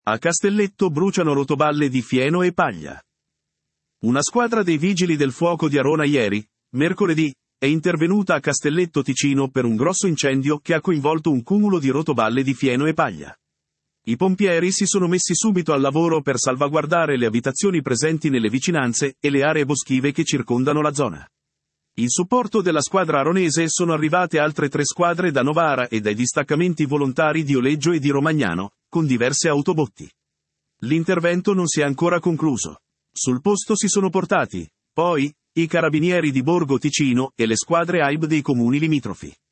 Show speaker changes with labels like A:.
A: A Castelletto bruciano rotoballe di fieno e paglia. Una squadra dei Vigili del Fuoco di Arona ieri, mercoledì, è intervenuta a Castelletto Ticino per un grosso incendio che ha coinvolto un cumulo di rotoballe di fieno e paglia. I pompieri si sono messi subito al lavoro per salvaguardare le abitazioni presenti nelle vicinanze e le aree boschive che circondano la zona. In supporto della squadra aronese sono arrivate altre 3 squadre da Novara e dai distaccamenti volontari di Oleggio e di Romagnano, con diverse autobotti. L'intervento non si è ancora concluso. Sul posto si sono portati, poi, i carabinieri di Borgo Ticino e le squadre AIB dei comuni limitrofi.